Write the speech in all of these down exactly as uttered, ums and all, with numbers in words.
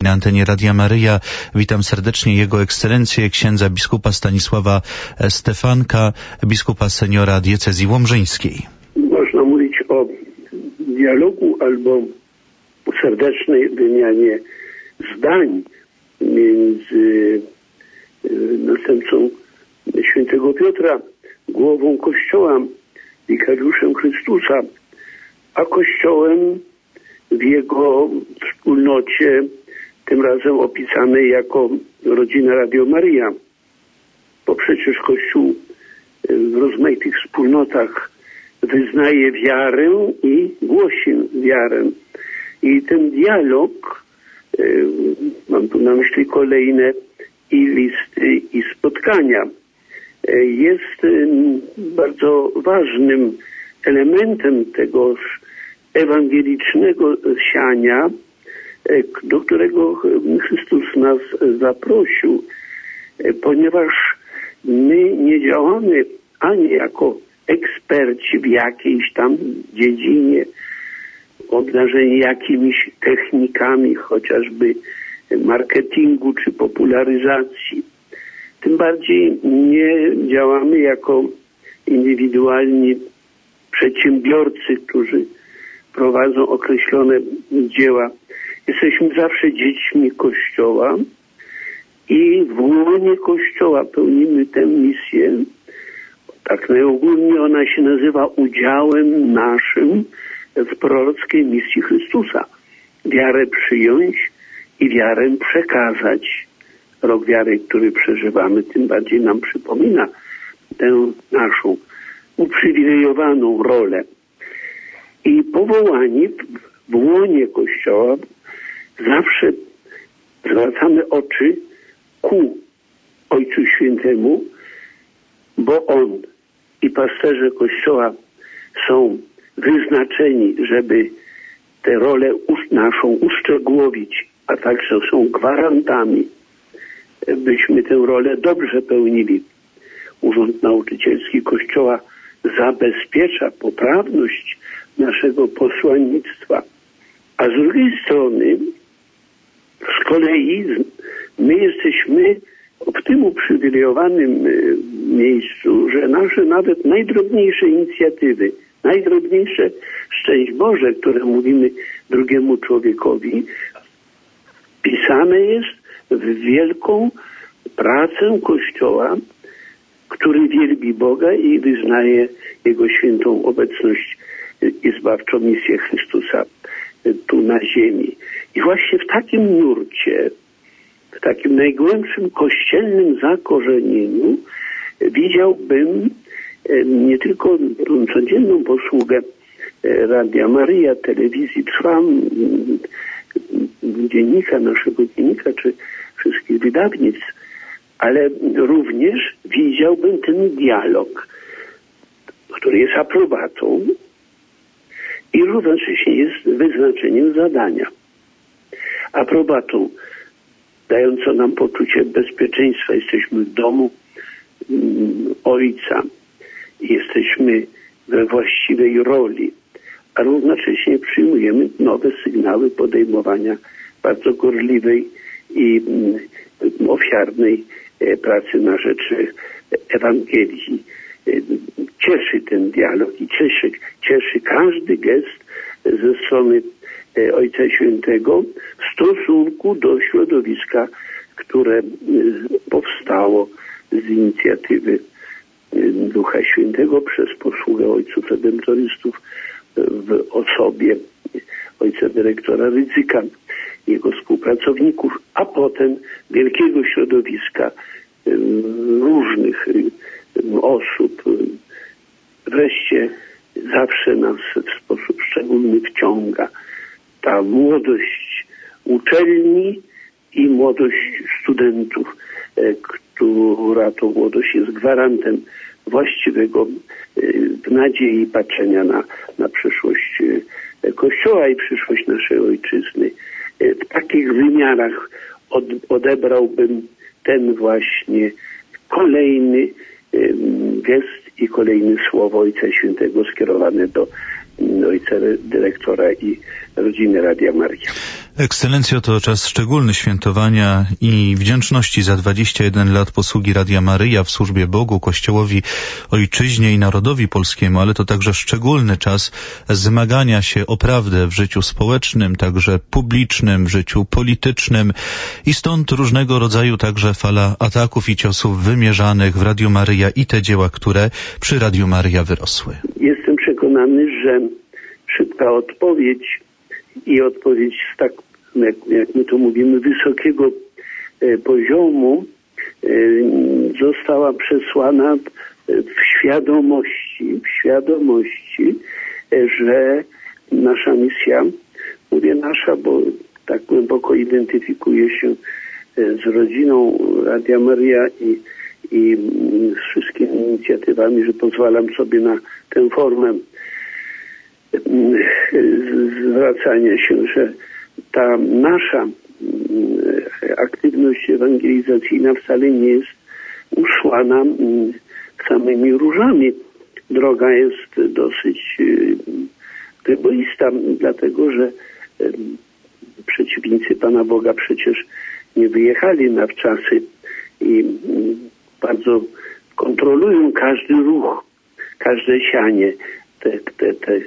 Na antenie Radia Maryja witam serdecznie Jego Ekscelencję, księdza biskupa Stanisława Stefanka, biskupa seniora diecezji łomżyńskiej. Można mówić o dialogu albo serdecznej wymianie zdań między następcą świętego Piotra, głową Kościoła, wikariuszem Chrystusa, a Kościołem w jego wspólnocie, tym razem opisanej jako rodzina Radio Maryja. Bo przecież Kościół w rozmaitych wspólnotach wyznaje wiarę i głosi wiarę. I ten dialog, mam tu na myśli kolejne i listy, i spotkania, jest bardzo ważnym elementem tegoż ewangelicznego siania, do którego Chrystus nas zaprosił, ponieważ my nie działamy ani jako eksperci w jakiejś tam dziedzinie, obdarzeni jakimiś technikami, chociażby marketingu czy popularyzacji. Tym bardziej nie działamy jako indywidualni przedsiębiorcy, którzy prowadzą określone dzieła. Jesteśmy zawsze dziećmi Kościoła i w łonie Kościoła pełnimy tę misję. Tak najogólniej ona się nazywa udziałem naszym w prorockiej misji Chrystusa. Wiarę przyjąć i wiarę przekazać. Rok wiary, który przeżywamy, tym bardziej nam przypomina tę naszą uprzywilejowaną rolę. I powołani w łonie Kościoła zawsze zwracamy oczy ku Ojcu Świętemu, bo On i pasterze Kościoła są wyznaczeni, żeby tę rolę naszą uszczegółowić, a także są gwarantami, byśmy tę rolę dobrze pełnili. Urząd Nauczycielski Kościoła zabezpiecza poprawność naszego posłannictwa. A z drugiej strony, z kolei my jesteśmy w tym uprzywilejowanym miejscu, że nasze nawet najdrobniejsze inicjatywy, najdrobniejsze szczęść Boże, które mówimy drugiemu człowiekowi, wpisane jest w wielką pracę Kościoła, który wielbi Boga i wyznaje Jego świętą obecność i zbawczą misję Chrystusa tu na ziemi. I właśnie w takim nurcie, w takim najgłębszym kościelnym zakorzenieniu widziałbym nie tylko tą codzienną posługę Radia Maryja, telewizji Trwam, dziennika, naszego dziennika, czy wszystkich wydawnictw, ale również widziałbym ten dialog, który jest aprobatą i równocześnie jest wyznaczeniem zadania. Aprobatą dającą nam poczucie bezpieczeństwa. Jesteśmy w domu mm, Ojca. Jesteśmy we właściwej roli, a równocześnie przyjmujemy nowe sygnały podejmowania bardzo gorliwej i mm, ofiarnej e, pracy na rzecz Ewangelii. E, cieszy ten dialog i cieszy, cieszy każdy gest ze strony e, Ojca Świętego w stosunku do środowiska, które e, powstało z inicjatywy Ducha Świętego przez posługę ojców redemptorystów w osobie ojca dyrektora Rydzyka, jego współpracowników, a potem wielkiego środowiska różnych osób. Wreszcie zawsze nas w sposób szczególny wciąga ta młodość uczelni i młodość studentów, która to młodość jest gwarantem właściwego w nadziei patrzenia na, na przyszłość Kościoła i przyszłość naszej ojczyzny. W takich wymiarach od, odebrałbym ten właśnie kolejny gest i kolejne słowo Ojca Świętego skierowane do ojca dyrektora i rodziny Radia Maryja. Ekscelencjo, to czas szczególny świętowania i wdzięczności za dwadzieścia jeden lat posługi Radia Maryja w służbie Bogu, Kościołowi, Ojczyźnie i narodowi polskiemu, ale to także szczególny czas zmagania się o prawdę w życiu społecznym, także publicznym, w życiu politycznym i stąd różnego rodzaju także fala ataków i ciosów wymierzanych w Radiu Maryja i te dzieła, które przy Radiu Maryja wyrosły. Jestem przekonany, że szybka odpowiedź i odpowiedź z tak, jak, jak my to mówimy, wysokiego e, poziomu e, została przesłana w świadomości, w świadomości, e, że nasza misja, mówię nasza, bo tak głęboko identyfikuje się e, z rodziną Radia Maryja i, i z wszystkimi inicjatywami, że pozwalam sobie na tę formę zwracania się, że ta nasza aktywność ewangelizacyjna wcale nie jest usłana samymi różami. Droga jest dosyć wyboista, dlatego że przeciwnicy Pana Boga przecież nie wyjechali na wczasy i bardzo kontrolują każdy ruch, każde sianie, te, te, te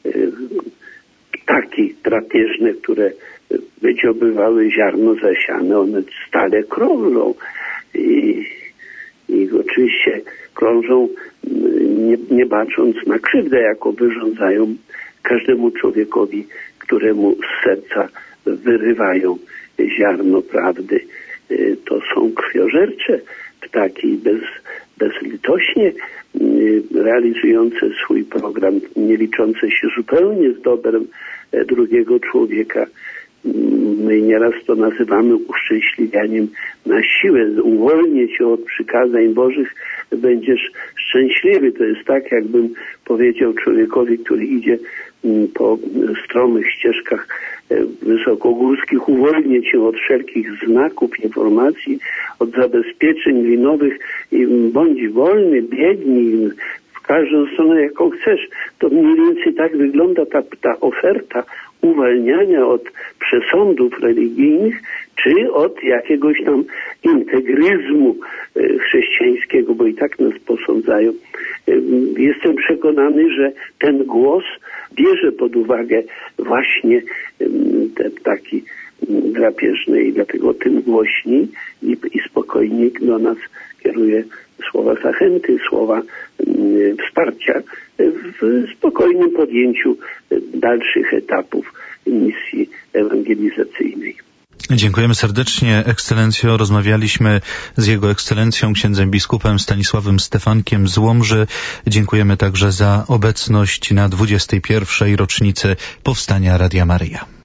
ptaki drapieżne, które wydziobywały ziarno zasiane, one stale krążą i, i oczywiście krążą nie, nie bacząc na krzywdę, jaką wyrządzają każdemu człowiekowi, któremu z serca wyrywają ziarno prawdy. To są krwiożercze ptaki, bez, bezlitośnie realizujące swój program, nie liczące się zupełnie z dobrem drugiego człowieka. My nieraz to nazywamy uszczęśliwianiem na siłę. Uwolnię cię od przykazań Bożych, będziesz szczęśliwy. To jest tak, jakbym powiedział człowiekowi, który idzie po stromych ścieżkach wysokogórskich, uwolnię cię od wszelkich znaków, informacji, od zabezpieczeń linowych i bądź wolny, biegnij w każdą stronę, jaką chcesz. To mniej więcej tak wygląda ta, ta oferta uwalniania od przesądów religijnych, czy od jakiegoś tam integryzmu chrześcijańskiego, bo i tak nas posądzają. Jestem przekonany, że ten głos bierze pod uwagę właśnie te ptaki drapieżne i dlatego tym głośniej i, i spokojniej do nas kieruje słowa zachęty, słowa y, wsparcia w spokojnym podjęciu dalszych etapów misji ewangelizacyjnej. Dziękujemy serdecznie, Ekscelencjo. Rozmawialiśmy z Jego Ekscelencją, księdzem biskupem Stanisławem Stefankiem z Łomży. Dziękujemy także za obecność na dwudziestej pierwszej rocznicy powstania Radia Maryja.